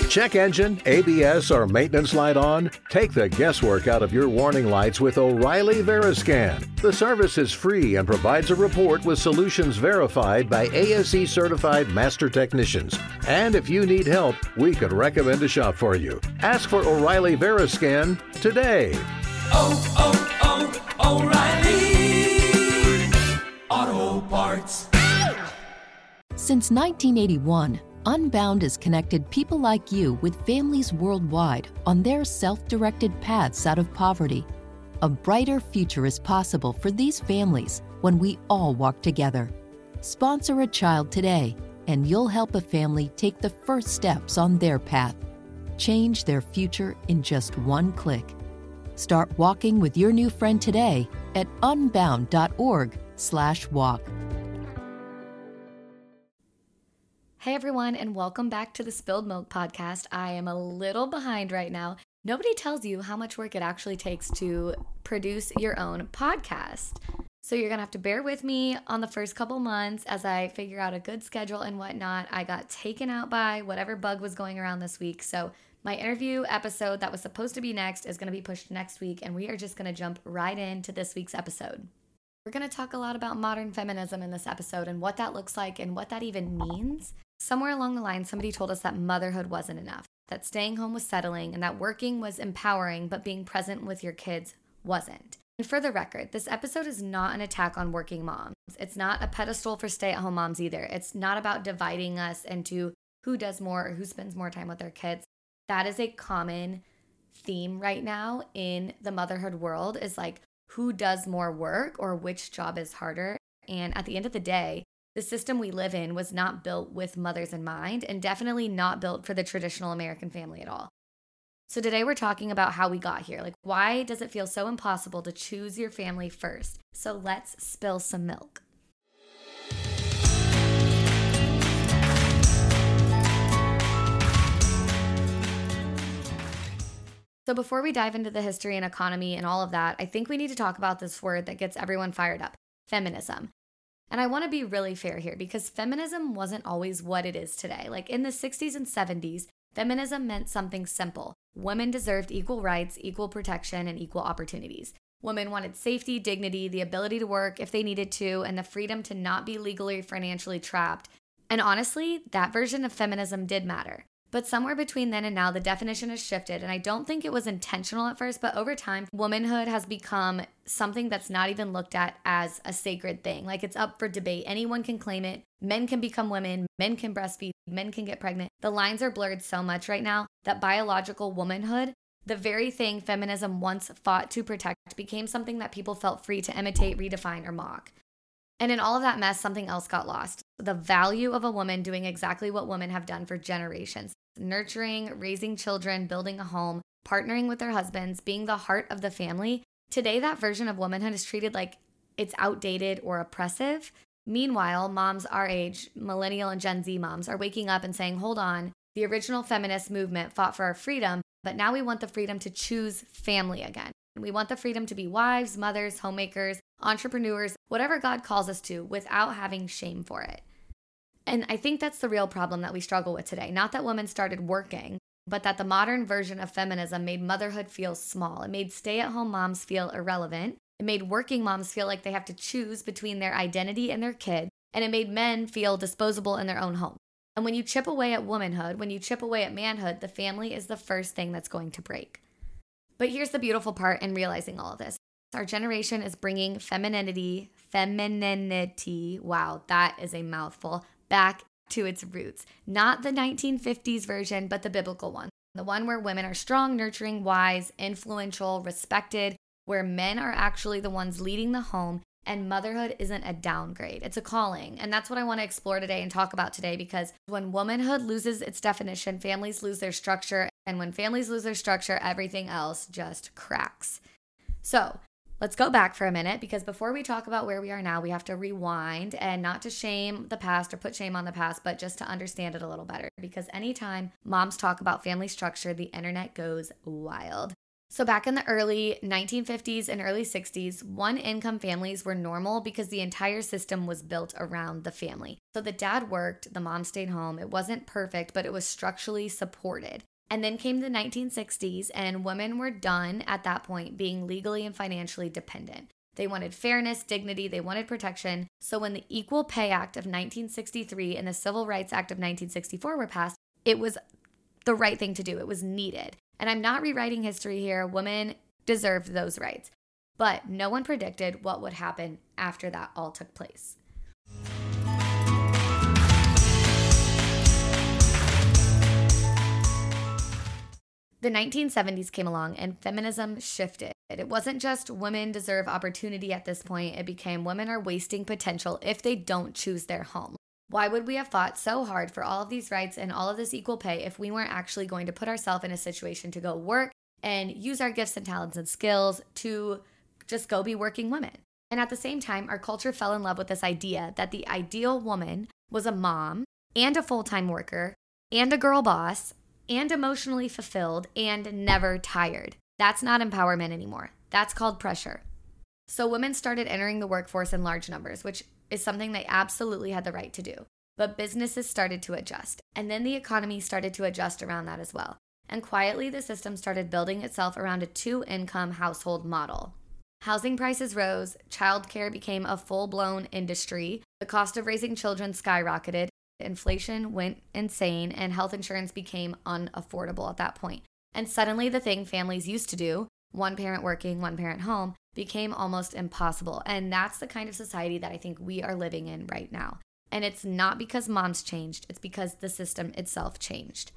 Check engine, ABS, or maintenance light on? Take the guesswork out of your warning lights with O'Reilly Veriscan. The service is free and provides a report with solutions verified by ASE certified master technicians. And if you need help, we could recommend a shop for you. Ask for O'Reilly Veriscan today. O'Reilly Auto Parts. Since 1981, Unbound has connected people like you with families worldwide on their self-directed paths out of poverty. A brighter future is possible for these families when we all walk together. Sponsor a child today, and you'll help a family take the first steps on their path. Change their future in just one click. Start walking with your new friend today at unbound.org/walk. Hey everyone, and welcome back to the Spilled Milk Podcast. I am a little behind right now. Nobody tells you how much work it actually takes to produce your own podcast. So you're gonna have to bear with me on the first couple months as I figure out a good schedule and whatnot. I got taken out by whatever bug was going around this week. So my interview episode that was supposed to be next is gonna be pushed next week, and we are just gonna jump right into this week's episode. We're gonna talk a lot about modern feminism in this episode and what that looks like and what that even means. Somewhere along the line, somebody told us that motherhood wasn't enough, that staying home was settling, and that working was empowering, but being present with your kids wasn't. And for the record, this episode is not an attack on working moms. It's not a pedestal for stay-at-home moms either. It's not about dividing us into who does more or who spends more time with their kids. That is a common theme right now in the motherhood world, is like who does more work or which job is harder. And at the end of the day, the system we live in was not built with mothers in mind, and definitely not built for the traditional American family at all. So today we're talking about how we got here. Like, why does it feel so impossible to choose your family first? So let's spill some milk. So before we dive into the history and economy and all of that, I think we need to talk about this word that gets everyone fired up: feminism. And I want to be really fair here, because feminism wasn't always what it is today. Like in the 60s and 70s, feminism meant something simple. Women deserved equal rights, equal protection, and equal opportunities. Women wanted safety, dignity, the ability to work if they needed to, and the freedom to not be legally or financially trapped. And honestly, that version of feminism did matter. But somewhere between then and now, the definition has shifted, and I don't think it was intentional at first, but over time, womanhood has become something that's not even looked at as a sacred thing. Like, it's up for debate. Anyone can claim it. Men can become women. Men can breastfeed. Men can get pregnant. The lines are blurred so much right now that biological womanhood, the very thing feminism once fought to protect, became something that people felt free to imitate, redefine, or mock. And in all of that mess, something else got lost: the value of a woman doing exactly what women have done for generations: nurturing, raising children, building a home, partnering with their husbands, being the heart of the family. Today, that version of womanhood is treated like it's outdated or oppressive. Meanwhile, moms our age, millennial and Gen Z moms, are waking up and saying, hold on, the original feminist movement fought for our freedom, but now we want the freedom to choose family again. We want the freedom to be wives, mothers, homemakers, entrepreneurs, whatever God calls us to, without having shame for it. And I think that's the real problem that we struggle with today. Not that women started working, but that the modern version of feminism made motherhood feel small. It made stay-at-home moms feel irrelevant. It made working moms feel like they have to choose between their identity and their kid. And it made men feel disposable in their own home. And when you chip away at womanhood, when you chip away at manhood, the family is the first thing that's going to break. But here's the beautiful part in realizing all of this. Our generation is bringing femininity, wow, that is a mouthful, back to its roots. Not the 1950s version, but the biblical one. The one where women are strong, nurturing, wise, influential, respected, where men are actually the ones leading the home, and motherhood isn't a downgrade. It's a calling. And that's what I want to explore today and talk about today, because when womanhood loses its definition, families lose their structure. And when families lose their structure, everything else just cracks. So let's go back for a minute, because before we talk about where we are now, we have to rewind, and not to shame the past or put shame on the past, but just to understand it a little better. Because anytime moms talk about family structure, the internet goes wild. So back in the early 1950s and early 60s, one-income families were normal because the entire system was built around the family. So the dad worked, the mom stayed home. It wasn't perfect, but it was structurally supported. And then came the 1960s, and women were done at that point being legally and financially dependent. They wanted fairness, dignity, they wanted protection. So when the Equal Pay Act of 1963 and the Civil Rights Act of 1964 were passed, it was the right thing to do. It was needed. And I'm not rewriting history here. Women deserved those rights. But no one predicted what would happen after that all took place. The 1970s came along and feminism shifted. It wasn't just women deserve opportunity at this point. It became women are wasting potential if they don't choose their home. Why would we have fought so hard for all of these rights and all of this equal pay if we weren't actually going to put ourselves in a situation to go work and use our gifts and talents and skills to just go be working women? And at the same time, our culture fell in love with this idea that the ideal woman was a mom and a full-time worker and a girl boss and emotionally fulfilled and never tired. That's not empowerment anymore. That's called pressure. So women started entering the workforce in large numbers, which is something they absolutely had the right to do. But businesses started to adjust, and then the economy started to adjust around that as well. And quietly, the system started building itself around a two-income household model. Housing prices rose, childcare became a full-blown industry, the cost of raising children skyrocketed, inflation went insane, and health insurance became unaffordable at that point. And suddenly the thing families used to do, one parent working, one parent home, became almost impossible. And that's the kind of society that I think we are living in right now. And it's not because moms changed, it's because the system itself changed.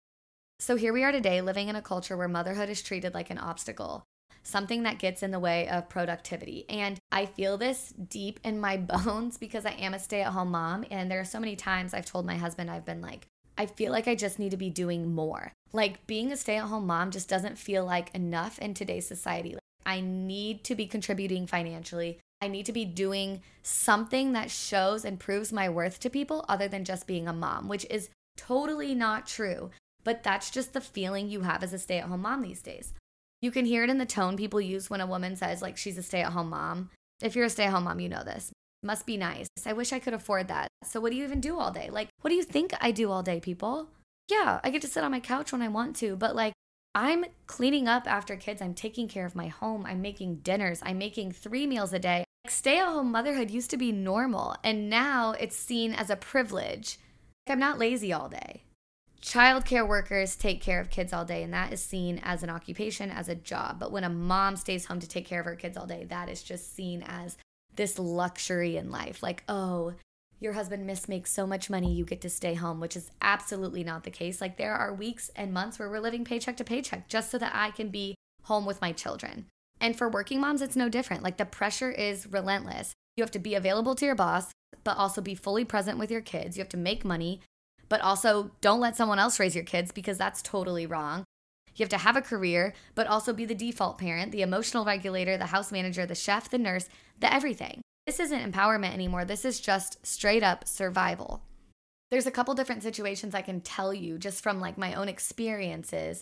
So here we are today living in a culture where motherhood is treated like an obstacle, something that gets in the way of productivity. And I feel this deep in my bones because I am a stay-at-home mom. And there are so many times I've told my husband, I've been like, I feel like I just need to be doing more. Like being a stay-at-home mom just doesn't feel like enough in today's society. Like, I need to be contributing financially. I need to be doing something that shows and proves my worth to people other than just being a mom, which is totally not true. But that's just the feeling you have as a stay-at-home mom these days. You can hear it in the tone people use when a woman says like she's a stay-at-home mom. If you're a stay-at-home mom, you know this. Must be nice. I wish I could afford that. So what do you even do all day? Like, what do you think I do all day, people? Yeah, I get to sit on my couch when I want to, but like, I'm cleaning up after kids. I'm taking care of my home. I'm making dinners. I'm making 3 meals a day. Like, stay-at-home motherhood used to be normal, and now it's seen as a privilege. Like, I'm not lazy all day. Childcare workers take care of kids all day, and that is seen as an occupation, as a job. But when a mom stays home to take care of her kids all day, that is just seen as this luxury in life. Like, oh, your husband makes so much money, you get to stay home, which is absolutely not the case. Like, there are weeks and months where we're living paycheck to paycheck just so that I can be home with my children. And for working moms, it's no different. Like, the pressure is relentless. You have to be available to your boss, but also be fully present with your kids. You have to make money, but also don't let someone else raise your kids because that's totally wrong. You have to have a career, but also be the default parent, the emotional regulator, the house manager, the chef, the nurse, the everything. This isn't empowerment anymore. This is just straight up survival. There's a couple different situations I can tell you just from like my own experiences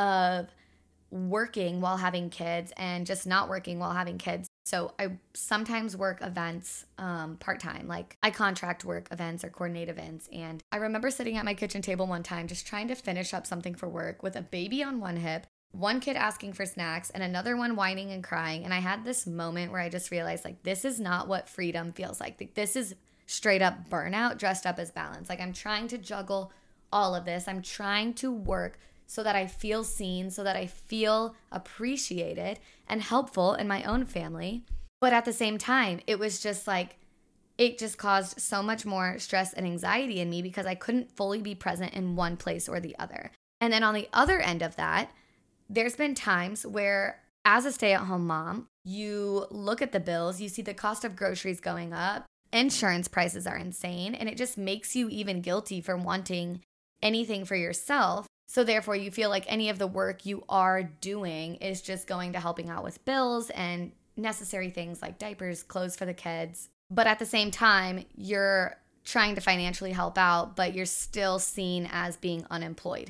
of working while having kids and just not working while having kids. So I sometimes work events part-time, like I contract work events or coordinate events. And I remember sitting at my kitchen table one time just trying to finish up something for work with a baby on one hip, one kid asking for snacks, and another one whining and crying. And I had this moment where I just realized, like, this is not what freedom feels like. This is straight up burnout dressed up as balance. Like, I'm trying to juggle all of this. I'm trying to work so that I feel seen, so that I feel appreciated and helpful in my own family. But at the same time, it was just like, it just caused so much more stress and anxiety in me because I couldn't fully be present in one place or the other. And then on the other end of that, there's been times where as a stay-at-home mom, you look at the bills, you see the cost of groceries going up, insurance prices are insane, and it just makes you even guilty for wanting anything for yourself. So therefore, you feel like any of the work you are doing is just going to helping out with bills and necessary things like diapers, clothes for the kids. But at the same time, you're trying to financially help out, but you're still seen as being unemployed.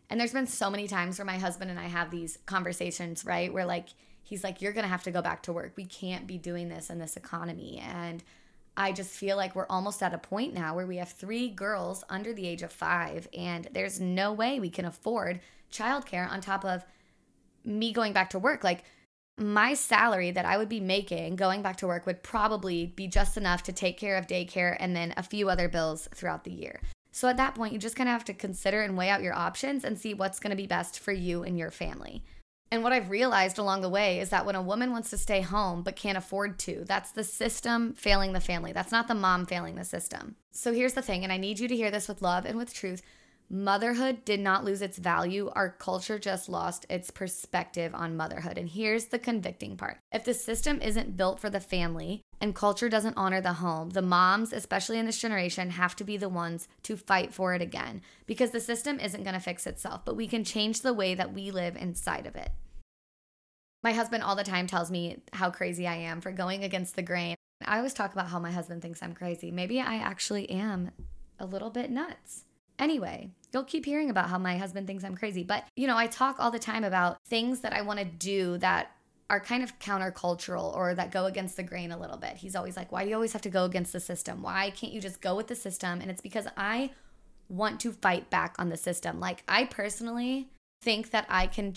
And there's been so many times where my husband and I have these conversations, right? Where like, he's like, you're going to have to go back to work. We can't be doing this in this economy. And I just feel like we're almost at a point now where we have 3 girls under the age of 5, and there's no way we can afford childcare on top of me going back to work. Like, my salary that I would be making going back to work would probably be just enough to take care of daycare and then a few other bills throughout the year. So at that point, you just kind of have to consider and weigh out your options and see what's going to be best for you and your family. And what I've realized along the way is that when a woman wants to stay home but can't afford to, that's the system failing the family. That's not the mom failing the system. So here's the thing, and I need you to hear this with love and with truth. Motherhood did not lose its value. Our culture just lost its perspective on motherhood. And here's the convicting part. If the system isn't built for the family and culture doesn't honor the home, the moms, especially in this generation, have to be the ones to fight for it again, because the system isn't going to fix itself, but we can change the way that we live inside of it. My husband all the time tells me how crazy I am for going against the grain. I always talk about how my husband thinks I'm crazy. Maybe I actually am a little bit nuts. Anyway, you'll keep hearing about how my husband thinks I'm crazy. But, I talk all the time about things that I want to do that are kind of countercultural or that go against the grain a little bit. He's always like, why do you always have to go against the system? Why can't you just go with the system? And it's because I want to fight back on the system. Like, I personally think that I can...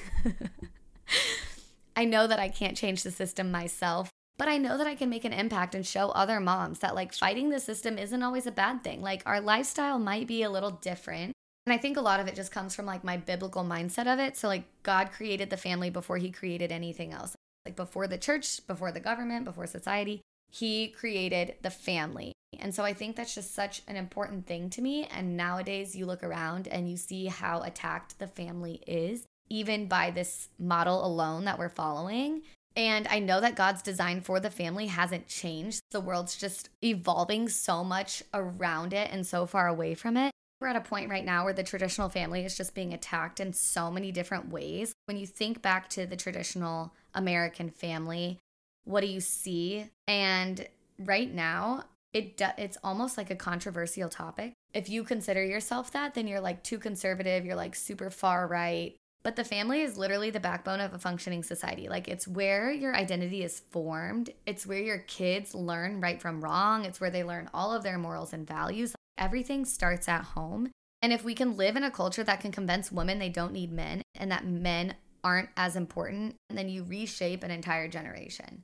I know that I can't change the system myself, but I know that I can make an impact and show other moms that like fighting the system isn't always a bad thing. Like, our lifestyle might be a little different. And I think a lot of it just comes from like my biblical mindset of it. So like, God created the family before he created anything else. Like, before the church, before the government, before society, he created the family. And so I think that's just such an important thing to me. And nowadays you look around and you see how attacked the family is, even by this model alone that we're following. And I know that God's design for the family hasn't changed. The world's just evolving so much around it and so far away from it. We're at a point right now where the traditional family is just being attacked in so many different ways. When you think back to the traditional American family, what do you see? And right now, it's almost like a controversial topic. If you consider yourself that, then you're like too conservative, you're like super far right. But the family is literally the backbone of a functioning society. Like, it's where your identity is formed. It's where your kids learn right from wrong. It's where they learn all of their morals and values. Everything starts at home. And if we can live in a culture that can convince women they don't need men and that men aren't as important, then you reshape an entire generation.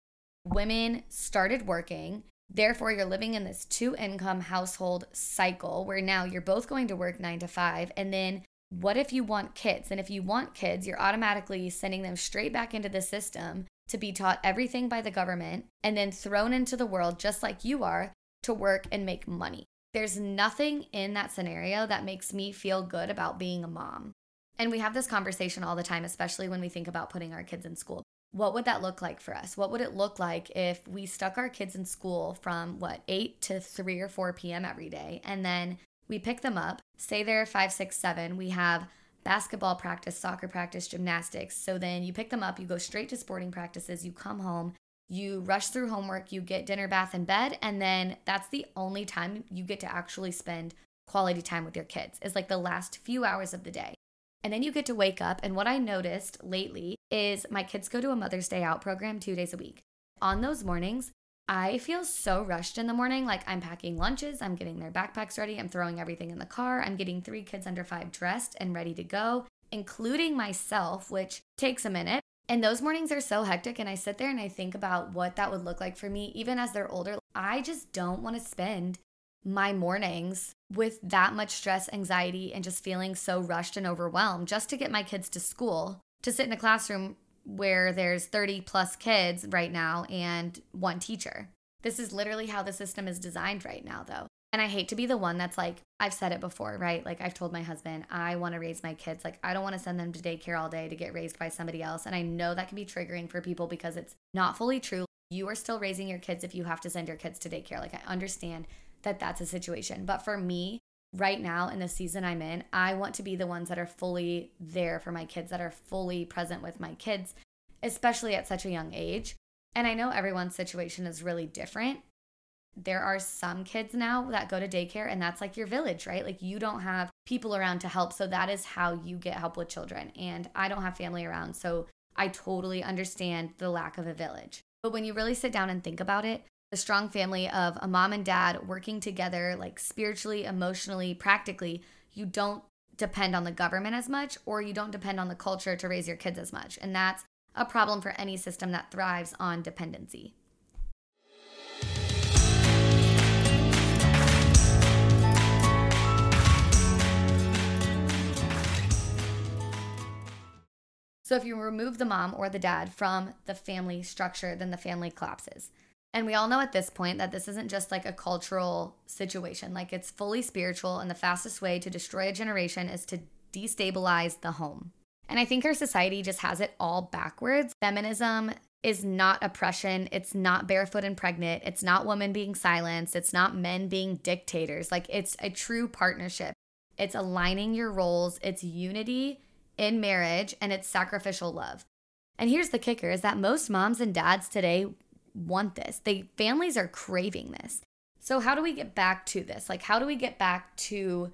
Women started working. Therefore, you're living in this 2-income household cycle where now you're both going to work 9 to 5. And then what if you want kids? And if you want kids, you're automatically sending them straight back into the system to be taught everything by the government and then thrown into the world just like you are to work and make money. There's nothing in that scenario that makes me feel good about being a mom. And we have this conversation all the time, especially when we think about putting our kids in school. What would that look like for us? What would it look like if we stuck our kids in school from 8 to 3 or 4 p.m. every day, and then we pick them up, stay there 5, 6, 7. We have basketball practice, soccer practice, gymnastics. So then you pick them up, you go straight to sporting practices, you come home, you rush through homework, you get dinner, bath, and bed. And then that's the only time you get to actually spend quality time with your kids, is like the last few hours of the day. And then you get to wake up. And what I noticed lately is my kids go to a Mother's Day Out program 2 days a week. On those mornings, I feel so rushed in the morning. Like, I'm packing lunches, I'm getting their backpacks ready, I'm throwing everything in the car, I'm getting 3 kids under 5 dressed and ready to go, including myself, which takes a minute. And those mornings are so hectic, and I sit there and I think about what that would look like for me, even as they're older. I just don't want to spend my mornings with that much stress, anxiety, and just feeling so rushed and overwhelmed just to get my kids to school, to sit in a classroom where there's 30 plus kids right now and 1 teacher. This is literally how the system is designed right now, though. And I hate to be the one that's like, I've said it before, right? Like, I've told my husband, I want to raise my kids. Like, I don't want to send them to daycare all day to get raised by somebody else. And I know that can be triggering for people because it's not fully true. You are still raising your kids if you have to send your kids to daycare. Like, I understand that that's a situation. But for me, right now in the season I'm in, I want to be the ones that are fully there for my kids, that are fully present with my kids, especially at such a young age. And I know everyone's situation is really different. There are some kids now that go to daycare and that's like your village, right? Like you don't have people around to help. So that is how you get help with children. And I don't have family around. So I totally understand the lack of a village. But when you really sit down and think about it, the strong family of a mom and dad working together, like spiritually, emotionally, practically, you don't depend on the government as much, or you don't depend on the culture to raise your kids as much. And that's a problem for any system that thrives on dependency. So if you remove the mom or the dad from the family structure, then the family collapses. And we all know at this point that this isn't just like a cultural situation. Like it's fully spiritual, and the fastest way to destroy a generation is to destabilize the home. And I think our society just has it all backwards. Feminism is not oppression. It's not barefoot and pregnant. It's not women being silenced. It's not men being dictators. Like it's a true partnership. It's aligning your roles. It's unity in marriage, and it's sacrificial love. And here's the kicker is that most moms and dads today want this. Families are craving this. So how do we get back to this? Like how do we get back to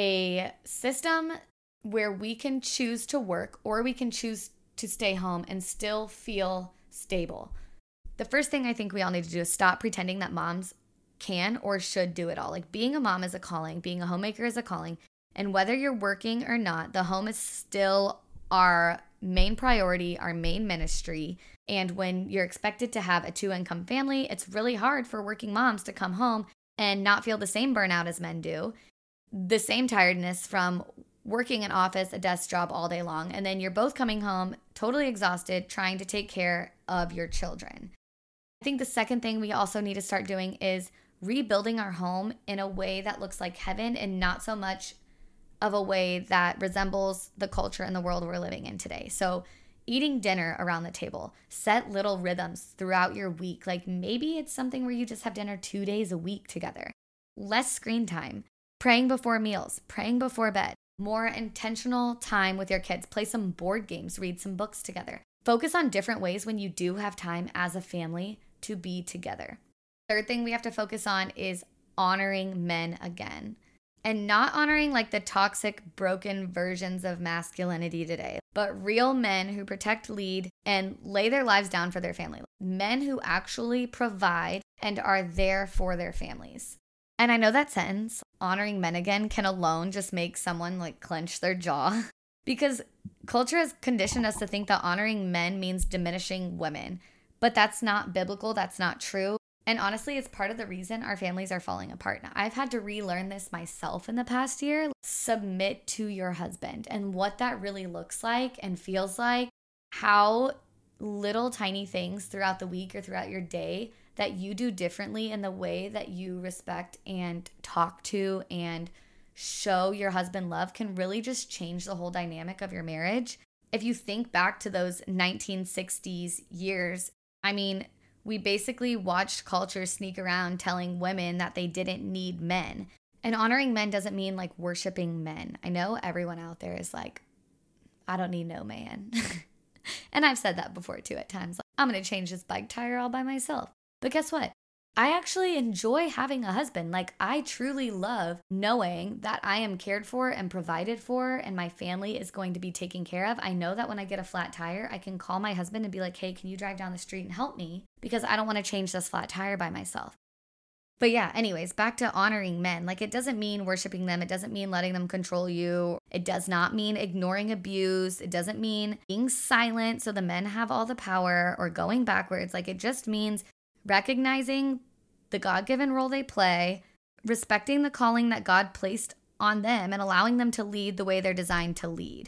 a system where we can choose to work or we can choose to stay home and still feel stable? The first thing I think we all need to do is stop pretending that moms can or should do it all. Like being a mom is a calling, being a homemaker is a calling. And whether you're working or not, the home is still our main priority, our main ministry. And when you're expected to have a 2-income family, it's really hard for working moms to come home and not feel the same burnout as men do, the same tiredness from working an office, a desk job all day long. And then you're both coming home totally exhausted, trying to take care of your children. I think the second thing we also need to start doing is rebuilding our home in a way that looks like heaven and not so much of a way that resembles the culture and the world we're living in today. So eating dinner around the table, set little rhythms throughout your week. Like maybe it's something where you just have dinner 2 days a week together. Less screen time, praying before meals, praying before bed, more intentional time with your kids, play some board games, read some books together. Focus on different ways when you do have time as a family to be together. Third thing we have to focus on is honoring men again. And not honoring like the toxic, broken versions of masculinity today, but real men who protect, lead, and lay their lives down for their family. Men who actually provide and are there for their families. And I know that sentence, honoring men again, can alone just make someone like clench their jaw. Because culture has conditioned us to think that honoring men means diminishing women. But that's not biblical, that's not true. And honestly, it's part of the reason our families are falling apart. Now, I've had to relearn this myself in the past year. Submit to your husband and what that really looks like and feels like. How little tiny things throughout the week or throughout your day that you do differently in the way that you respect and talk to and show your husband love can really just change the whole dynamic of your marriage. If you think back to those 1960s years, I mean, we basically watched culture sneak around telling women that they didn't need men. And honoring men doesn't mean like worshiping men. I know everyone out there is like, I don't need no man. And I've said that before too at times. Like, I'm going to change this bike tire all by myself. But guess what? I actually enjoy having a husband. Like I truly love knowing that I am cared for and provided for and my family is going to be taken care of. I know that when I get a flat tire, I can call my husband and be like, hey, can you drive down the street and help me? Because I don't want to change this flat tire by myself. But yeah, anyways, back to honoring men. Like it doesn't mean worshiping them. It doesn't mean letting them control you. It does not mean ignoring abuse. It doesn't mean being silent so the men have all the power or going backwards. Like it just means recognizing the God-given role they play, respecting the calling that God placed on them, and allowing them to lead the way they're designed to lead.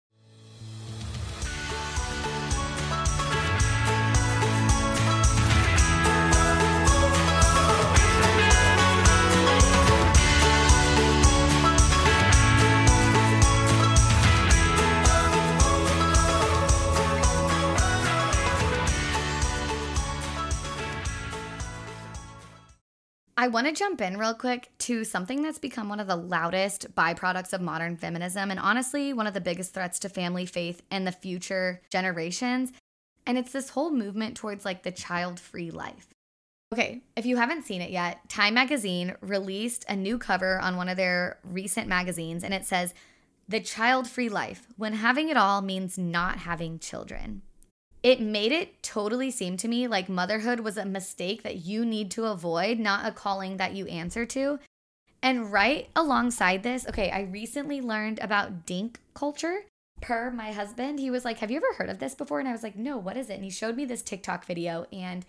I want to jump in real quick to something that's become one of the loudest byproducts of modern feminism and honestly one of the biggest threats to family faith and the future generations. And it's this whole movement towards like the child-free life. Okay, if you haven't seen it yet, Time Magazine released a new cover on one of their recent magazines, and it says, "The child-free life, when having it all means not having children." It made it totally seem to me like motherhood was a mistake that you need to avoid, not a calling that you answer to. And right alongside this, okay, I recently learned about dink culture. Per my husband, he was like, "Have you ever heard of this before?" And I was like, "No, what is it?" And he showed me this TikTok video,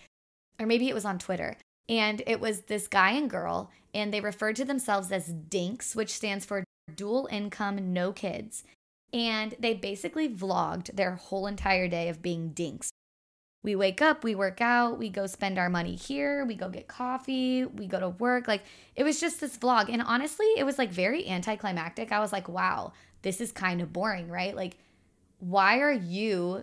or maybe it was on Twitter. And it was this guy and girl, and they referred to themselves as dinks, which stands for dual income, no kids. And they basically vlogged their whole entire day of being dinks. We wake up, we work out, we go spend our money here, we go get coffee, we go to work. Like, it was just this vlog. And honestly, it was like very anticlimactic. I was like, wow, this is kind of boring, right? Like, why are you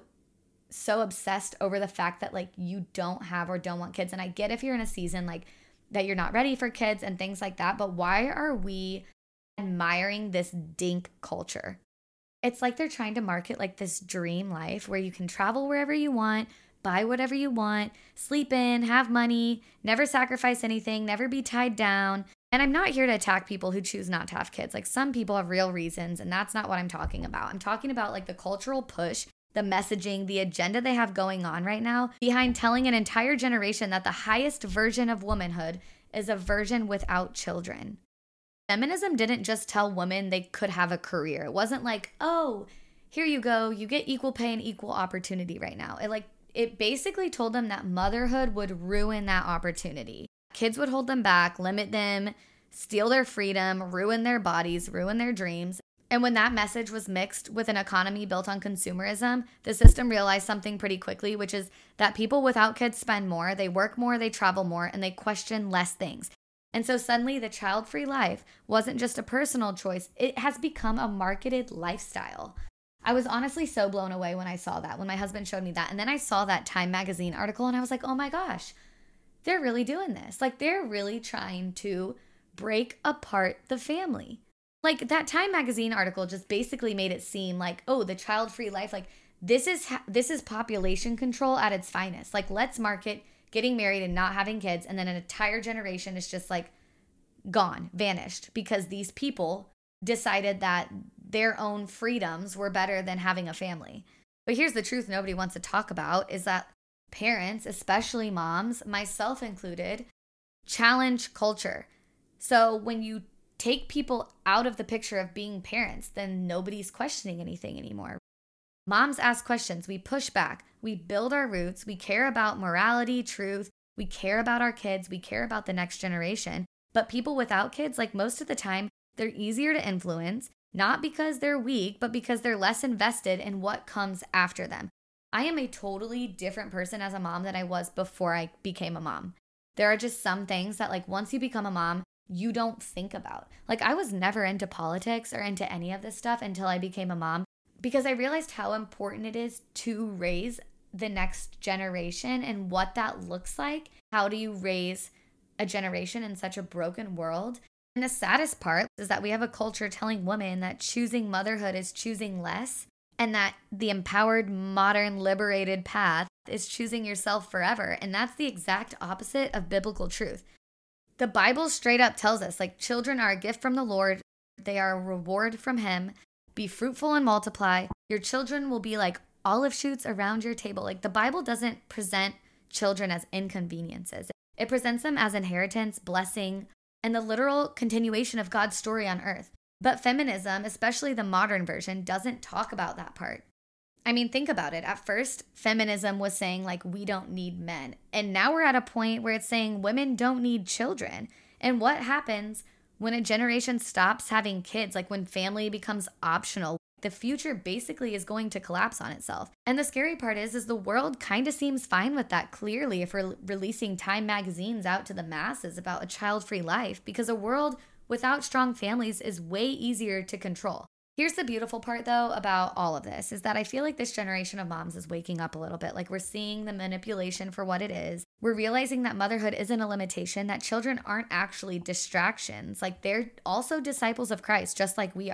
so obsessed over the fact that like you don't have or don't want kids? And I get if you're in a season like that you're not ready for kids and things like that, but why are we admiring this dink culture? It's like they're trying to market like this dream life where you can travel wherever you want, buy whatever you want, sleep in, have money, never sacrifice anything, never be tied down. And I'm not here to attack people who choose not to have kids. Like, some people have real reasons, and that's not what I'm talking about. I'm talking about like the cultural push, the messaging, the agenda they have going on right now behind telling an entire generation that the highest version of womanhood is a version without children. Feminism didn't just tell women they could have a career. It wasn't like, oh, here you go, you get equal pay and equal opportunity right now. It basically told them that motherhood would ruin that opportunity. Kids would hold them back, limit them, steal their freedom, ruin their bodies, ruin their dreams. And when that message was mixed with an economy built on consumerism, the system realized something pretty quickly, which is that people without kids spend more, they work more, they travel more, and they question less things. And so suddenly the child-free life wasn't just a personal choice, it has become a marketed lifestyle. I was honestly so blown away when I saw that, when my husband showed me that. And then I saw that Time Magazine article and I was like, oh my gosh, they're really doing this. Like, they're really trying to break apart the family. Like, that Time Magazine article just basically made it seem like, oh, the child-free life, like this is population control at its finest. Like, let's market getting married and not having kids, and then an entire generation is just like gone, vanished, because these people decided that their own freedoms were better than having a family. But here's the truth nobody wants to talk about is that parents, especially moms, myself included, challenge culture. So when you take people out of the picture of being parents, then nobody's questioning anything anymore. Moms ask questions, we push back, we build our roots, we care about morality, truth, we care about our kids, we care about the next generation. But people without kids, like, most of the time, they're easier to influence, not because they're weak, but because they're less invested in what comes after them. I am a totally different person as a mom than I was before I became a mom. There are just some things that, like, once you become a mom, you don't think about. Like, I was never into politics or into any of this stuff until I became a mom, because I realized how important it is to raise the next generation and what that looks like. How do you raise a generation in such a broken world? And the saddest part is that we have a culture telling women that choosing motherhood is choosing less, and that the empowered, modern, liberated path is choosing yourself forever. And that's the exact opposite of biblical truth. The Bible straight up tells us, like, children are a gift from the Lord. They are a reward from Him. Be fruitful and multiply. Your children will be like olive shoots around your table. Like, the Bible doesn't present children as inconveniences. It presents them as inheritance, blessing, and the literal continuation of God's story on earth. But feminism, especially the modern version, doesn't talk about that part. I mean, think about it. At first, feminism was saying, like, we don't need men. And now we're at a point where it's saying women don't need children. And what happens when a generation stops having kids? Like, when family becomes optional, the future basically is going to collapse on itself. And the scary part is the world kind of seems fine with that, clearly, if we're releasing Time magazines out to the masses about a child-free life, because a world without strong families is way easier to control. Here's the beautiful part, though, about all of this, is that I feel like this generation of moms is waking up a little bit. Like, we're seeing the manipulation for what it is. We're realizing that motherhood isn't a limitation, that children aren't actually distractions. Like, they're also disciples of Christ, just like we are.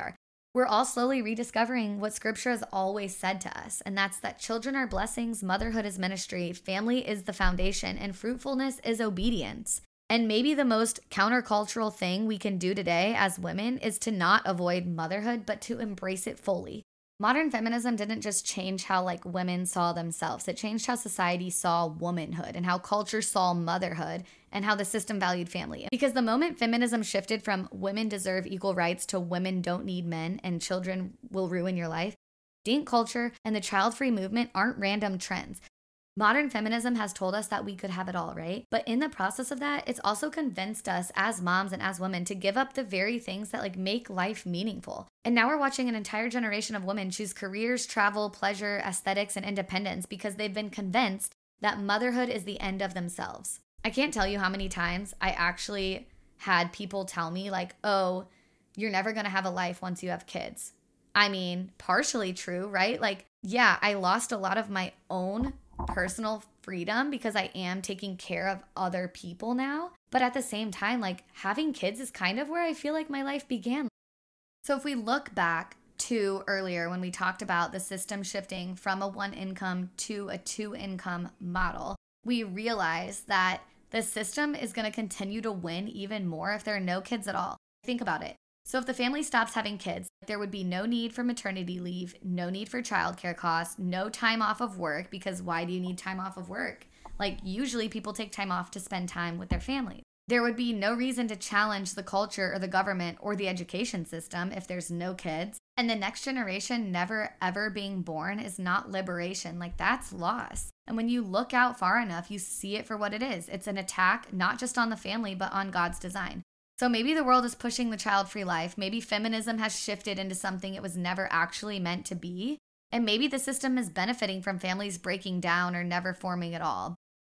We're all slowly rediscovering what scripture has always said to us, and that's that children are blessings, motherhood is ministry, family is the foundation, and fruitfulness is obedience. And maybe the most countercultural thing we can do today as women is to not avoid motherhood, but to embrace it fully. Modern feminism didn't just change how women saw themselves. It changed how society saw womanhood and how culture saw motherhood and how the system valued family. Because the moment feminism shifted from women deserve equal rights to women don't need men and children will ruin your life, dink culture and the child-free movement aren't random trends. Modern feminism has told us that we could have it all, right? But in the process of that, it's also convinced us as moms and as women to give up the very things that make life meaningful. And now we're watching an entire generation of women choose careers, travel, pleasure, aesthetics, and independence because they've been convinced that motherhood is the end of themselves. I can't tell you how many times I actually had people tell me oh, you're never going to have a life once you have kids. I mean, partially true, right? Yeah, I lost a lot of my own personal freedom because I am taking care of other people now. But at the same time, having kids is kind of where I feel like my life began. So if we look back to earlier when we talked about the system shifting from a one income to a two income model, we realize that the system is going to continue to win even more if there are no kids at all. Think about it. So if the family stops having kids, there would be no need for maternity leave, no need for childcare costs, no time off of work, because why do you need time off of work? Usually people take time off to spend time with their family. There would be no reason to challenge the culture or the government or the education system if there's no kids. And the next generation never ever being born is not liberation. That's loss. And when you look out far enough, you see it for what it is. It's an attack not just on the family, but on God's design. So maybe the world is pushing the child-free life. Maybe feminism has shifted into something it was never actually meant to be. And maybe the system is benefiting from families breaking down or never forming at all.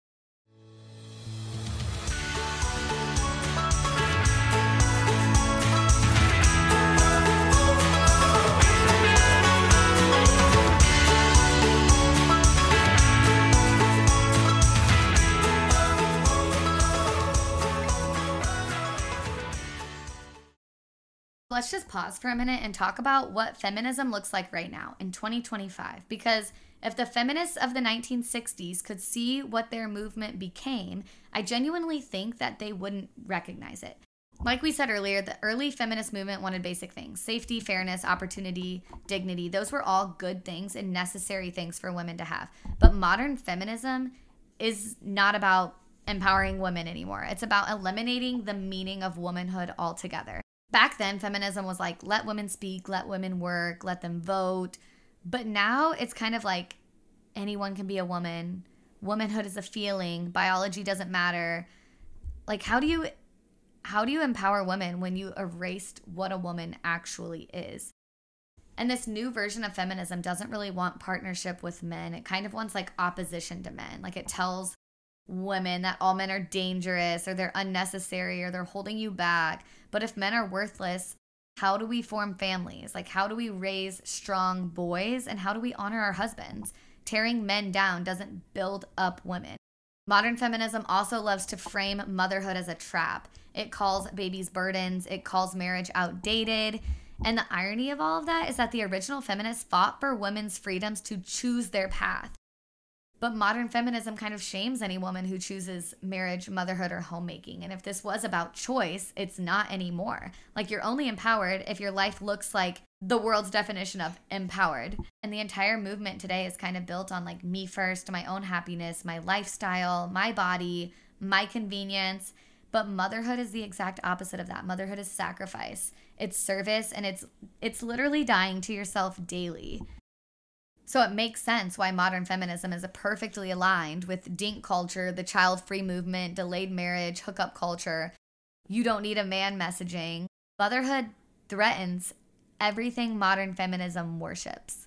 Let's just pause for a minute and talk about what feminism looks like right now in 2025. Because if the feminists of the 1960s could see what their movement became, I genuinely think that they wouldn't recognize it. Like we said earlier, the early feminist movement wanted basic things: safety, fairness, opportunity, dignity. Those were all good things and necessary things for women to have. But modern feminism is not about empowering women anymore. It's about eliminating the meaning of womanhood altogether. Back then, feminism was let women speak, let women work, let them vote. But now it's kind of anyone can be a woman. Womanhood is a feeling. Biology doesn't matter. How do you empower women when you erased what a woman actually is? And this new version of feminism doesn't really want partnership with men. It kind of wants opposition to men. It tells women that all men are dangerous or they're unnecessary or they're holding you back. But if men are worthless, how do we form families? How do we raise strong boys? And how do we honor our husbands? Tearing men down doesn't build up women. Modern feminism also loves to frame motherhood as a trap. It calls babies burdens. It calls marriage outdated. And the irony of all of that is that the original feminists fought for women's freedoms to choose their path. But modern feminism kind of shames any woman who chooses marriage, motherhood, or homemaking. And if this was about choice, it's not anymore. You're only empowered if your life looks like the world's definition of empowered. And the entire movement today is kind of built on me first, my own happiness, my lifestyle, my body, my convenience. But motherhood is the exact opposite of that. Motherhood is sacrifice. It's service, and it's literally dying to yourself daily. So it makes sense why modern feminism is perfectly aligned with dink culture, the child-free movement, delayed marriage, hookup culture, you don't need a man messaging. Motherhood threatens everything modern feminism worships.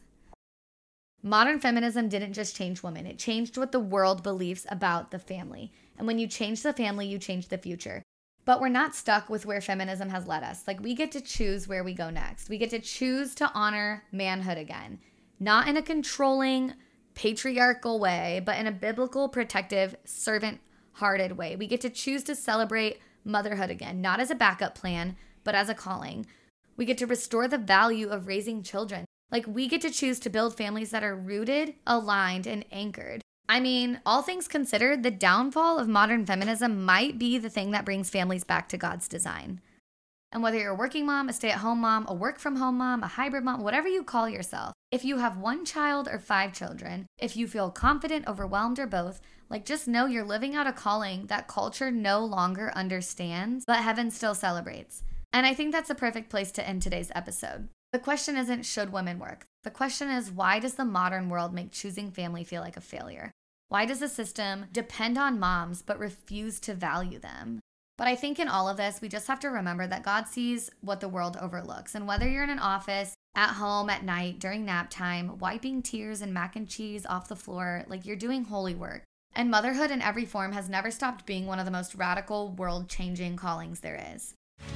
Modern feminism didn't just change women. It changed what the world believes about the family. And when you change the family, you change the future. But we're not stuck with where feminism has led us. We get to choose where we go next. We get to choose to honor manhood again. Not in a controlling, patriarchal way, but in a biblical, protective, servant-hearted way. We get to choose to celebrate motherhood again, not as a backup plan, but as a calling. We get to restore the value of raising children. Like, we get to choose to build families that are rooted, aligned, and anchored. I mean, all things considered, the downfall of modern feminism might be the thing that brings families back to God's design. And whether you're a working mom, a stay-at-home mom, a work-from-home mom, a hybrid mom, whatever you call yourself, if you have 1 child or 5 children, if you feel confident, overwhelmed, or both, like, just know you're living out a calling that culture no longer understands, but heaven still celebrates. And I think that's a perfect place to end today's episode. The question isn't, should women work? The question is, why does the modern world make choosing family feel like a failure? Why does the system depend on moms but refuse to value them? But I think in all of this, we just have to remember that God sees what the world overlooks. And whether you're in an office, at home, at night, during nap time, wiping tears and mac and cheese off the floor, like, you're doing holy work. And motherhood in every form has never stopped being one of the most radical, world-changing callings there is.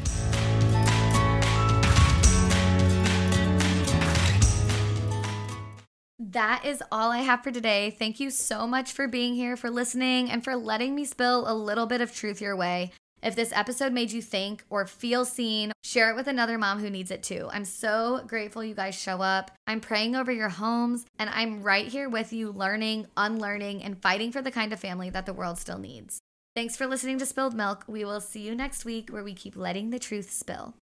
That is all I have for today. Thank you so much for being here, for listening, and for letting me spill a little bit of truth your way. If this episode made you think or feel seen, share it with another mom who needs it too. I'm so grateful you guys show up. I'm praying over your homes, and I'm right here with you, learning, unlearning, and fighting for the kind of family that the world still needs. Thanks for listening to Spilled Milk. We will see you next week, where we keep letting the truth spill.